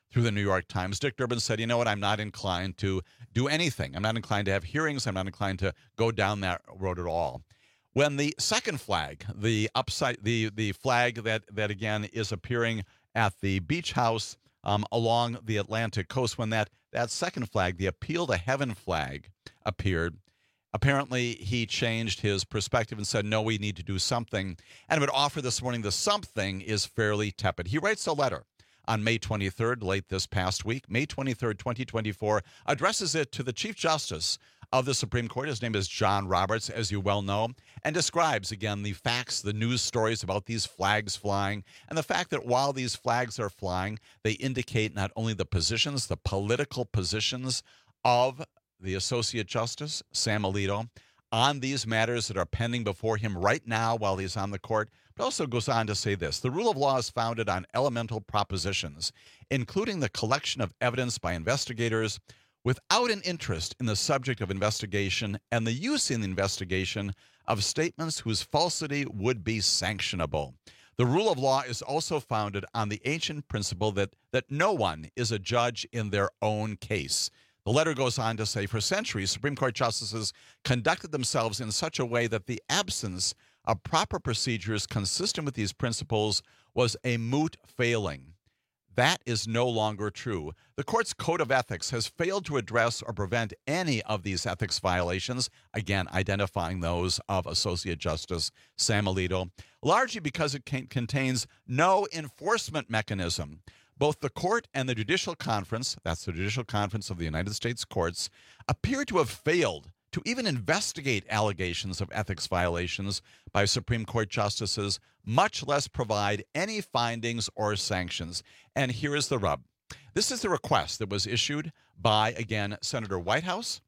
through the New York Times. Dick Durbin said, you know what, I'm not inclined to do anything. I'm not inclined to have hearings. I'm not inclined to go down that road at all. When the second flag, the upside, the the flag that, that again is appearing at the beach house um, along the Atlantic coast, when that, that second flag, the Appeal to Heaven flag, appeared, apparently he changed his perspective and said, no, we need to do something. And I would offer this morning the something is fairly tepid. He writes a letter on May twenty-third, late this past week, May twenty-third, twenty twenty-four, addresses it to the Chief Justice of the Supreme Court. His name is John Roberts, as you well know, and describes, again, the facts, the news stories about these flags flying, and the fact that while these flags are flying, they indicate not only the positions, the political positions of the Associate Justice, Sam Alito, on these matters that are pending before him right now while he's on the court, but also goes on to say this: the rule of law is founded on elemental propositions, including the collection of evidence by investigators without an interest in the subject of investigation and the use in the investigation of statements whose falsity would be sanctionable. The rule of law is also founded on the ancient principle that, that no one is a judge in their own case. The letter goes on to say, for centuries, Supreme Court justices conducted themselves in such a way that the absence of proper procedures consistent with these principles was a moot failing. That is no longer true. The court's code of ethics has failed to address or prevent any of these ethics violations, again, identifying those of Associate Justice Sam Alito, largely because it can- contains no enforcement mechanism. Both the court and the Judicial Conference, that's the Judicial Conference of the United States Courts, appear to have failed to even investigate allegations of ethics violations by Supreme Court justices, much less provide any findings or sanctions. And here is the rub. This is the request that was issued by, again, Senator Whitehouse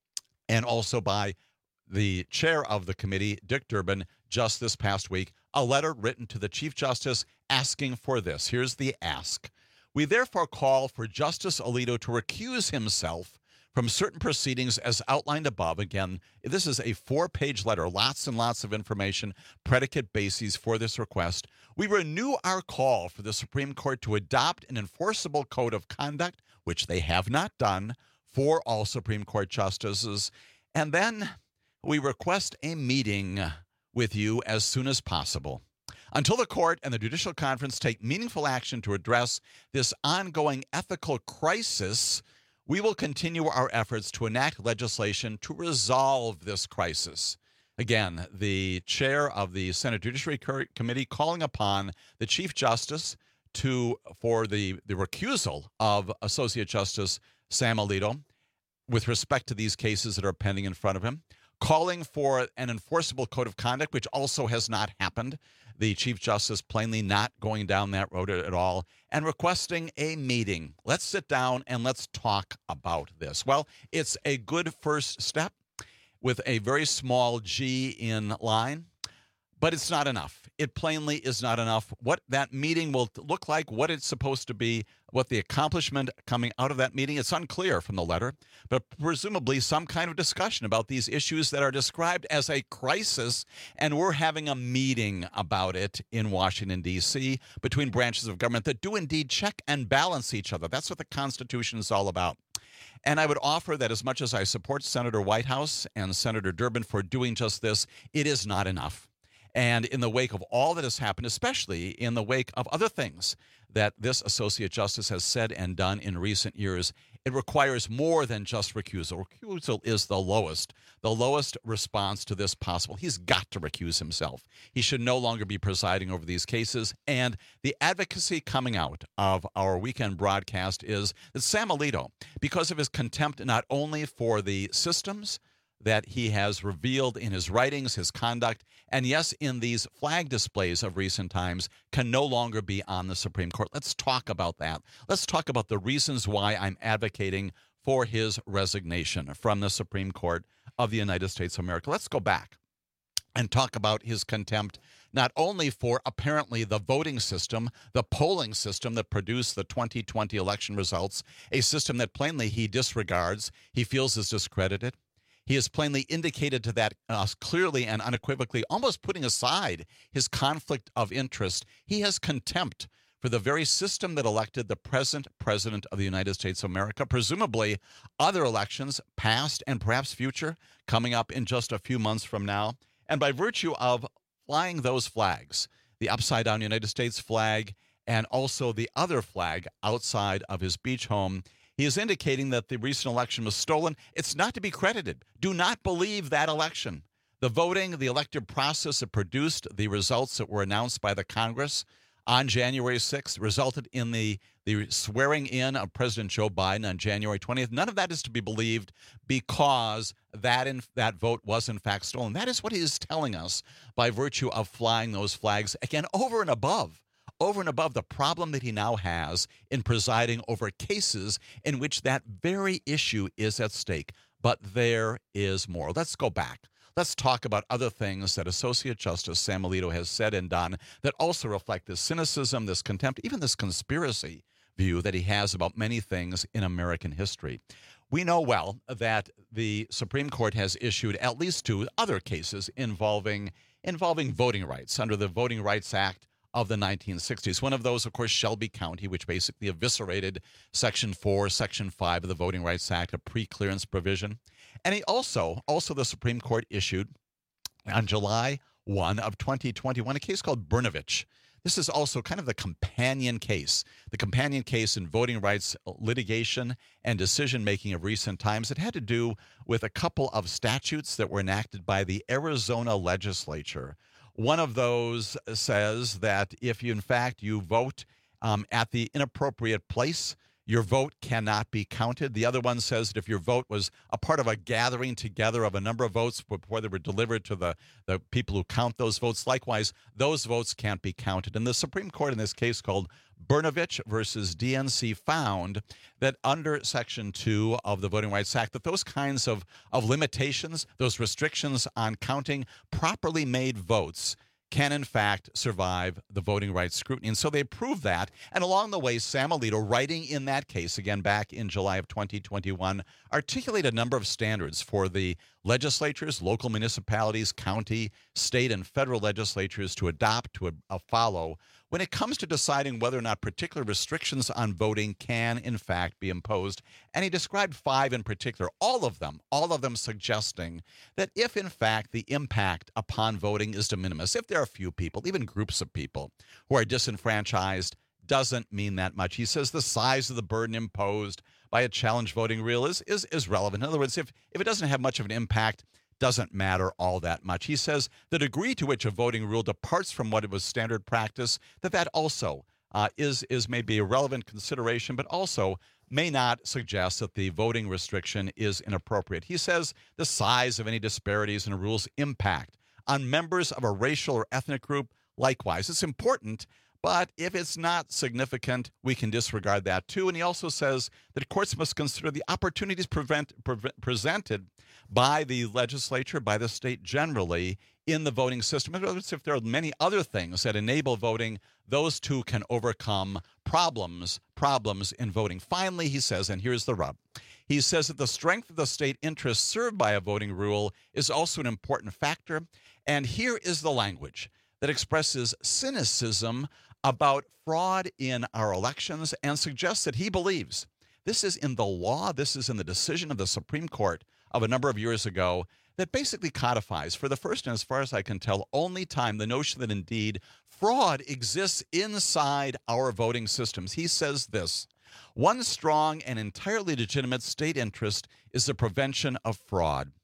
and also by the chair of the committee, Dick Durbin, just this past week, a letter written to the Chief Justice asking for this. Here's the ask. We therefore call for Justice Alito to recuse himself from certain proceedings as outlined above. Again, this is a four-page letter, lots and lots of information, predicate bases for this request. We renew our call for the Supreme Court to adopt an enforceable code of conduct, which they have not done, for all Supreme Court justices. And then we request a meeting with you as soon as possible. Until the court and the Judicial Conference take meaningful action to address this ongoing ethical crisis, we will continue our efforts to enact legislation to resolve this crisis. Again, the chair of the Senate Judiciary Committee calling upon the Chief Justice to for the, the recusal of Associate Justice Sam Alito with respect to these cases that are pending in front of him, calling for an enforceable code of conduct, which also has not happened. The Chief Justice plainly not going down that road at all, and requesting a meeting. Let's sit down and let's talk about this. Well, it's a good first step with a very small G in line, but it's not enough. It plainly is not enough. What that meeting will look like, what it's supposed to be, what the accomplishment coming out of that meeting, it's unclear from the letter, but presumably some kind of discussion about these issues that are described as a crisis, and we're having a meeting about it in Washington, D C, between branches of government that do indeed check and balance each other. That's what the Constitution is all about. And I would offer that as much as I support Senator Whitehouse and Senator Durbin for doing just this, it is not enough. And in the wake of all that has happened, especially in the wake of other things that this Associate Justice has said and done in recent years, it requires more than just recusal. Recusal is the lowest, the lowest response to this possible. He's got to recuse himself. He should no longer be presiding over these cases. And the advocacy coming out of our weekend broadcast is that Sam Alito, because of his contempt not only for the systems that he has revealed in his writings, his conduct, and yes, in these flag displays of recent times, can no longer be on the Supreme Court. Let's talk about that. Let's talk about the reasons why I'm advocating for his resignation from the Supreme Court of the United States of America. Let's go back and talk about his contempt, not only for apparently the voting system, the polling system that produced the twenty twenty election results, a system that plainly he disregards, he feels is discredited. He has plainly indicated to that uh, clearly and unequivocally, almost putting aside his conflict of interest. He has contempt for the very system that elected the present president of the United States of America, presumably other elections, past and perhaps future, coming up in just a few months from now. And by virtue of flying those flags, the upside-down United States flag and also the other flag outside of his beach home, he is indicating that the recent election was stolen. It's not to be credited. Do not believe that election. The voting, the elective process that produced the results that were announced by the Congress on January sixth resulted in the, the swearing in of President Joe Biden on January twentieth. None of that is to be believed because that in, that vote was in fact stolen. That is what he is telling us by virtue of flying those flags, again, over and above, over and above the problem that he now has in presiding over cases in which that very issue is at stake. But there is more. Let's go back. Let's talk about other things that Associate Justice Sam Alito has said and done that also reflect this cynicism, this contempt, even this conspiracy view that he has about many things in American history. We know well that the Supreme Court has issued at least two other cases involving involving voting rights under the Voting Rights Act of the nineteen sixties. One of those, of course, Shelby County, which basically eviscerated Section four, Section five of the Voting Rights Act, a pre-clearance provision. And he also, also the Supreme Court issued on July first of twenty twenty-one a case called Brnovich. This is also kind of the companion case, the companion case in voting rights litigation and decision-making of recent times. It had to do with a couple of statutes that were enacted by the Arizona legislature. One of those says that if you, in fact, you vote um, at the inappropriate place, your vote cannot be counted. The other one says that if your vote was a part of a gathering together of a number of votes before they were delivered to the, the people who count those votes, likewise, those votes can't be counted. And the Supreme Court in this case called Brnovich versus D N C found that under Section two of the Voting Rights Act, that those kinds of, of limitations, those restrictions on counting properly made votes can, in fact, survive the voting rights scrutiny. And so they proved that. And along the way, Sam Alito, writing in that case, again back in July of twenty twenty-one, articulated a number of standards for the legislatures, local municipalities, county, state, and federal legislatures to adopt, to uh, follow, when it comes to deciding whether or not particular restrictions on voting can, in fact, be imposed. And he described five in particular, all of them, all of them suggesting that if, in fact, the impact upon voting is de minimis, if there are a few people, even groups of people who are disenfranchised, doesn't mean that much. He says the size of the burden imposed by a challenge voting rule is, is, is relevant. In other words, if, if it doesn't have much of an impact, doesn't matter all that much. He says the degree to which a voting rule departs from what it was standard practice, that that also uh, is, is maybe a relevant consideration, but also may not suggest that the voting restriction is inappropriate. He says the size of any disparities in a rule's impact on members of a racial or ethnic group, likewise. It's important, but if it's not significant, we can disregard that too. And he also says that courts must consider the opportunities prevent, pre- presented by the legislature, by the state generally, in the voting system. In other words, if there are many other things that enable voting, those two can overcome problems, problems in voting. Finally, he says, and here's the rub, he says that the strength of the state interest served by a voting rule is also an important factor. And here is the language that expresses cynicism about fraud in our elections and suggests that he believes this is in the law, this is in the decision of the Supreme Court of a number of years ago that basically codifies, for the first and as far as I can tell, only time, the notion that indeed fraud exists inside our voting systems. He says this: one strong and entirely legitimate state interest is the prevention of fraud.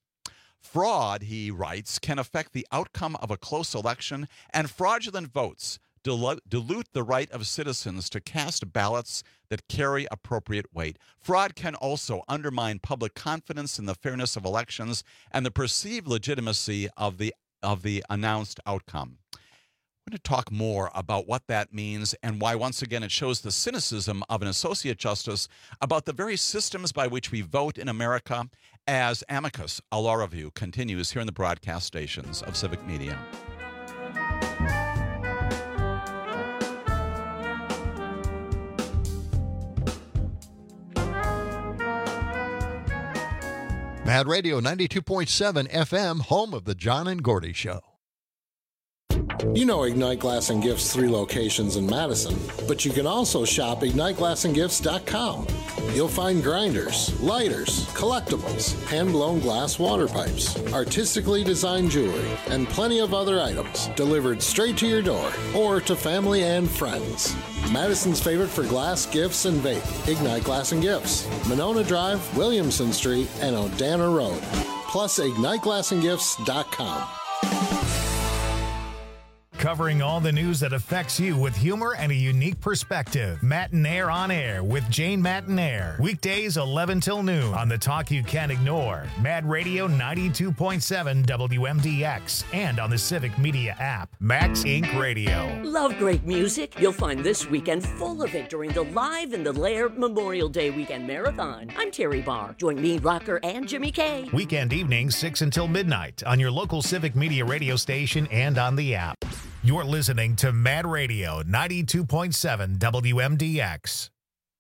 Fraud, he writes, can affect the outcome of a close election, and fraudulent votes dilute the right of citizens to cast ballots that carry appropriate weight. Fraud can also undermine public confidence in the fairness of elections and the perceived legitimacy of the of the announced outcome. We're going to talk more about what that means and why, once again, it shows the cynicism of an associate justice about the very systems by which we vote in America, as Amicus, a law review, continues here in the broadcast stations of Civic Media. Mad Radio ninety-two point seven F M, home of the John and Gordy Show. You know Ignite Glass and Gifts' three locations in Madison, but you can also shop ignite glass and gifts dot com. You'll find grinders, lighters, collectibles, hand-blown glass water pipes, artistically designed jewelry, and plenty of other items delivered straight to your door or to family and friends. Madison's favorite for glass, gifts, and vape, Ignite Glass and Gifts, Monona Drive, Williamson Street, and Odana Road. Plus, ignite glass and gifts dot com. Covering all the news that affects you with humor and a unique perspective. Matinaire on Air with Jane Matinaire. Weekdays eleven till noon on the talk you can't ignore. Mad Radio ninety-two point seven W M D X and on the Civic Media app. Max Incorporated. Radio. Love great music? You'll find this weekend full of it during the Live in the Lair Memorial Day Weekend Marathon. I'm Terry Barr. Join me, Rocker, and Jimmy K. Weekend evenings six until midnight on your local Civic Media radio station and on the app. You're listening to Mad Radio ninety-two point seven W M D X.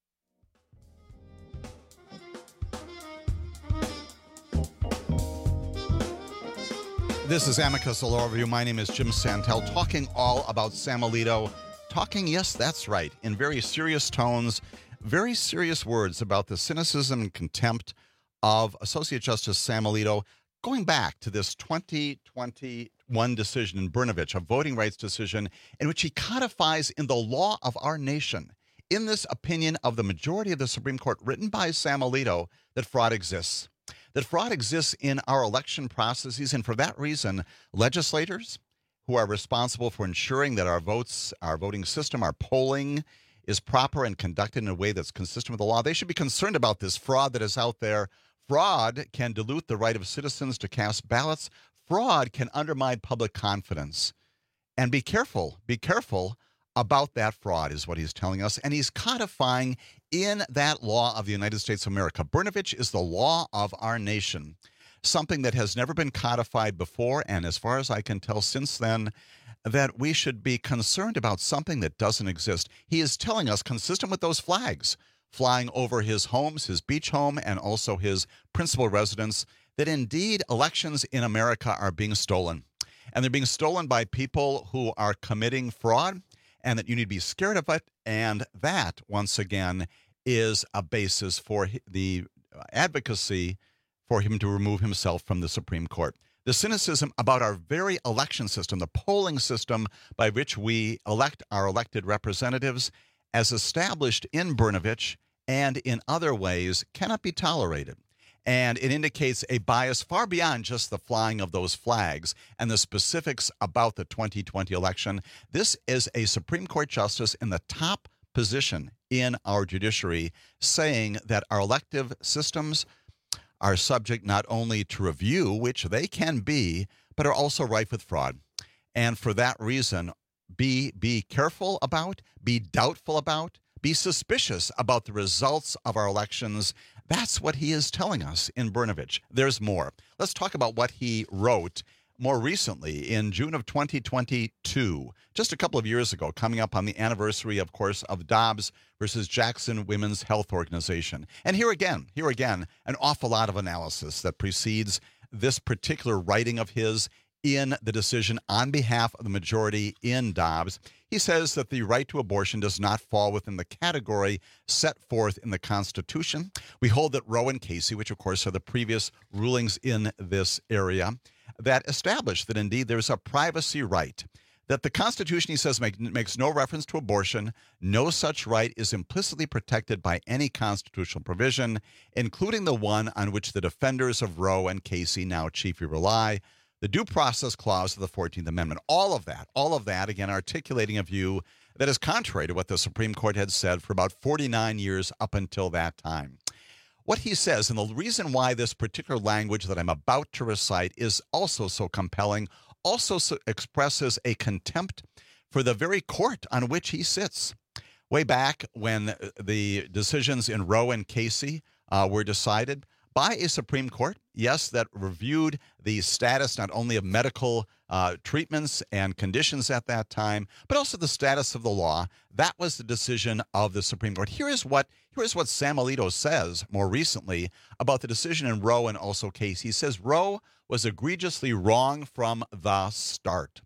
This is Amicus Law Review. My name is Jim Santel, talking all about Sam Alito. Talking, yes, that's right, in very serious tones, very serious words about the cynicism and contempt of Associate Justice Sam Alito, going back to this twenty twenty-one decision in Brnovich, a voting rights decision in which he codifies in the law of our nation, in this opinion of the majority of the Supreme Court written by Sam Alito, that fraud exists. That fraud exists in our election processes, and for that reason, legislators who are responsible for ensuring that our votes, our voting system, our polling is proper and conducted in a way that's consistent with the law, they should be concerned about this fraud that is out there. Fraud can dilute the right of citizens to cast ballots. Fraud can undermine public confidence. And be careful, be careful about that fraud is what he's telling us. And he's codifying in that law of the United States of America. Brnovich is the law of our nation, something that has never been codified before. And as far as I can tell since then, that we should be concerned about something that doesn't exist. He is telling us, consistent with those flags flying over his homes, his beach home, and also his principal residence, that indeed elections in America are being stolen. And they're being stolen by people who are committing fraud, and that you need to be scared of it. And that, once again, is a basis for the advocacy for him to remove himself from the Supreme Court. The cynicism about our very election system, the polling system by which we elect our elected representatives, as established in Brnovich and in other ways, cannot be tolerated. And it indicates a bias far beyond just the flying of those flags and the specifics about the twenty twenty election. This is a Supreme Court justice in the top position in our judiciary saying that our elective systems are subject not only to review, which they can be, but are also rife with fraud. And for that reason, be be careful about, be doubtful about, be suspicious about the results of our elections. That's what he is telling us in Brnovich. There's more. Let's talk about what he wrote more recently in June of twenty twenty-two, just a couple of years ago, coming up on the anniversary, of course, of Dobbs versus Jackson Women's Health Organization. And here again, here again, an awful lot of analysis that precedes this particular writing of his in the decision on behalf of the majority in Dobbs. He says that the right to abortion does not fall within the category set forth in the Constitution. We hold that Roe and Casey, which of course are the previous rulings in this area, that establish that indeed there's a privacy right, that the Constitution, he says, make, makes no reference to abortion. No such right is implicitly protected by any constitutional provision, including the one on which the defenders of Roe and Casey now chiefly rely, the Due Process Clause of the fourteenth Amendment. All of that, all of that, again, articulating a view that is contrary to what the Supreme Court had said for about forty-nine years up until that time. What he says, and the reason why this particular language that I'm about to recite is also so compelling, also so expresses a contempt for the very court on which he sits. Way back when the decisions in Roe and Casey uh, were decided by a Supreme Court, yes, that reviewed the status not only of medical uh, treatments and conditions at that time, but also the status of the law. That was the decision of the Supreme Court. Here is what here is what Sam Alito says more recently about the decision in Roe and also Casey. He says Roe was egregiously wrong from the start.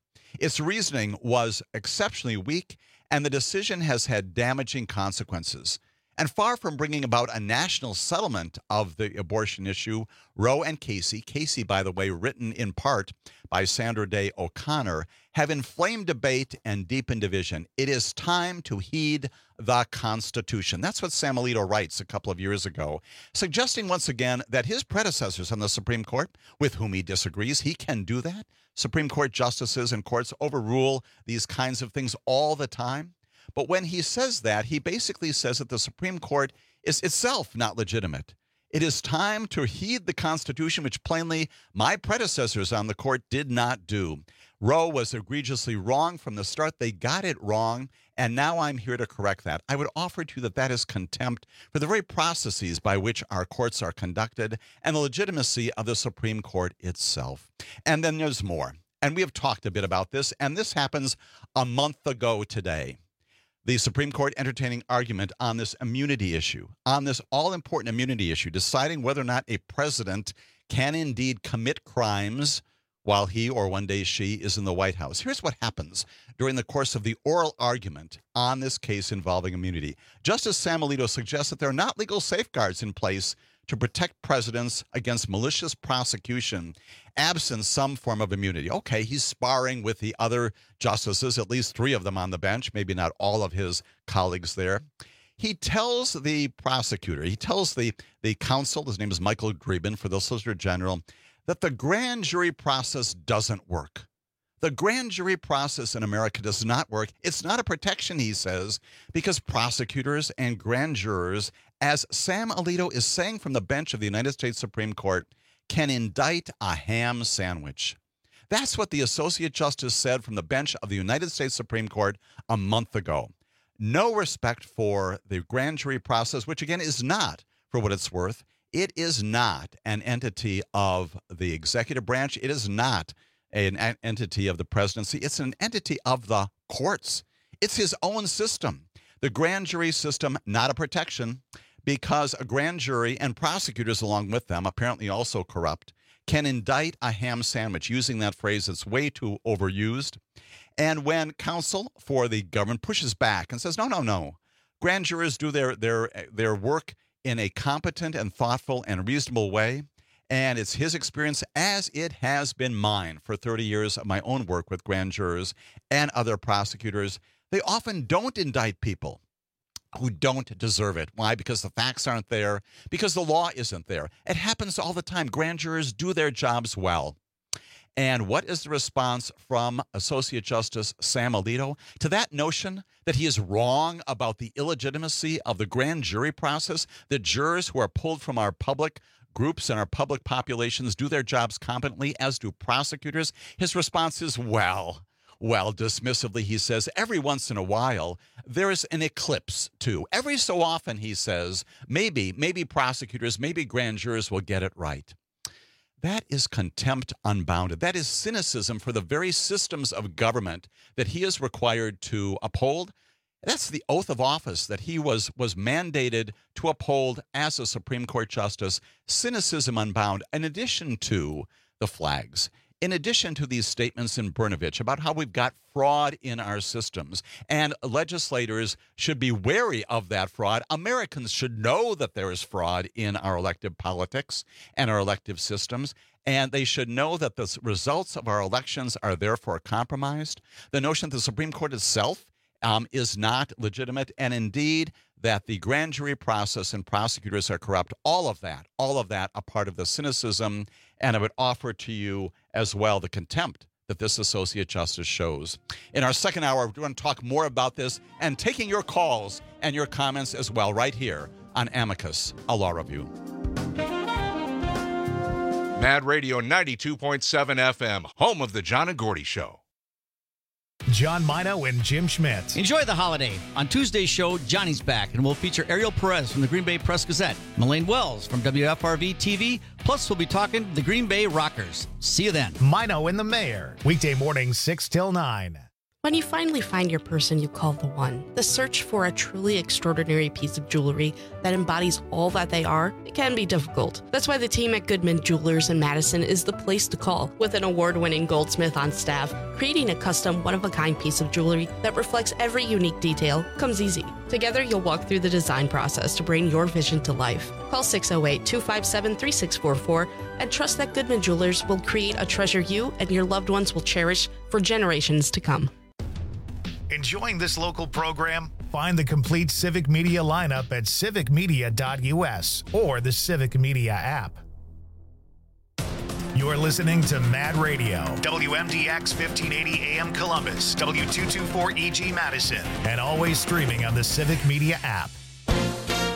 Its reasoning was exceptionally weak, and the decision has had damaging consequences. And far from bringing about a national settlement of the abortion issue, Roe and Casey, Casey, by the way, written in part by Sandra Day O'Connor, have inflamed debate and deepened division. It is time to heed the Constitution. That's what Sam Alito writes a couple of years ago, suggesting once again that his predecessors on the Supreme Court, with whom he disagrees, he can do that. Supreme Court justices and courts overrule these kinds of things all the time. But when he says that, he basically says that the Supreme Court is itself not legitimate. It is time to heed the Constitution, which plainly my predecessors on the court did not do. Roe was egregiously wrong from the start. They got it wrong, and now I'm here to correct that. I would offer to you that that is contempt for the very processes by which our courts are conducted and the legitimacy of the Supreme Court itself. And then there's more. And we have talked a bit about this, and this happens a month ago today. The Supreme Court entertaining argument on this immunity issue, on this all-important immunity issue, deciding whether or not a president can indeed commit crimes while he or one day she is in the White House. Here's what happens during the course of the oral argument on this case involving immunity. Justice Sam Alito suggests that there are not legal safeguards in place to protect presidents against malicious prosecution, absent some form of immunity. Okay, he's sparring with the other justices, at least three of them on the bench, maybe not all of his colleagues there. He tells the prosecutor, he tells the, the counsel, his name is Michael Dreeben for the Solicitor General, that the grand jury process doesn't work. The grand jury process in America does not work. It's not a protection, he says, because prosecutors and grand jurors, as Sam Alito is saying from the bench of the United States Supreme Court, can indict a ham sandwich. That's what the Associate Justice said from the bench of the United States Supreme Court a month ago. No respect for the grand jury process, which again is not, for what it's worth, it is not an entity of the executive branch. It is not an entity of the presidency. It's an entity of the courts. It's his own system. The grand jury system, not a protection, because a grand jury and prosecutors along with them, apparently also corrupt, can indict a ham sandwich, using that phrase that's way too overused. And when counsel for the government pushes back and says, no, no, no, grand jurors do their their their work in a competent and thoughtful and reasonable way, and it's his experience, as it has been mine for thirty years of my own work with grand jurors and other prosecutors, they often don't indict people who don't deserve it. Why? Because the facts aren't there, because the law isn't there. It happens all the time. Grand jurors do their jobs well. And what is the response from Associate Justice Sam Alito to that notion that he is wrong about the illegitimacy of the grand jury process, that jurors who are pulled from our public groups and our public populations do their jobs competently, as do prosecutors? His response is, well, well, dismissively, he says, every once in a while, there is an eclipse, too. Every so often, he says, maybe, maybe prosecutors, maybe grand jurors will get it right. That is contempt unbounded. That is cynicism for the very systems of government that he is required to uphold. That's the oath of office that he was, was mandated to uphold as a Supreme Court justice. Cynicism unbound, in addition to the flags. In addition to these statements in Brnovich about how we've got fraud in our systems, and legislators should be wary of that fraud. Americans should know that there is fraud in our elective politics and our elective systems, and they should know that the results of our elections are therefore compromised. The notion that the Supreme Court itself um, is not legitimate, and indeed that the grand jury process and prosecutors are corrupt, all of that, all of that a part of the cynicism, and I would offer to you as well the contempt that this Associate Justice shows. In our second hour, we're going to talk more about this and taking your calls and your comments as well right here on Amicus, a Law Review. Mad Radio ninety-two point seven F M, home of the John and Gordy Show. John Mino and Jim Schmidt. Enjoy the holiday. On Tuesday's show, Johnny's back, and we'll feature Ariel Perez from the Green Bay Press-Gazette, Melaine Wells from W F R V T V, plus we'll be talking the Green Bay Rockers. See you then. Mino and the Mayor. Weekday mornings, six till nine. When you finally find your person, you call the one. The search for a truly extraordinary piece of jewelry that embodies all that they are, it can be difficult. That's why the team at Goodman Jewelers in Madison is the place to call. With an award-winning goldsmith on staff, creating a custom one-of-a-kind piece of jewelry that reflects every unique detail comes easy. Together, you'll walk through the design process to bring your vision to life. Call six oh eight, two five seven, three six four four and trust that Goodman Jewelers will create a treasure you and your loved ones will cherish for generations to come. Enjoying this local program? Find the complete Civic Media lineup at civic media dot u s or the Civic Media app. You're listening to Mad Radio, W M D X fifteen eighty A M Columbus, W two twenty-four E G Madison, and always streaming on the Civic Media app.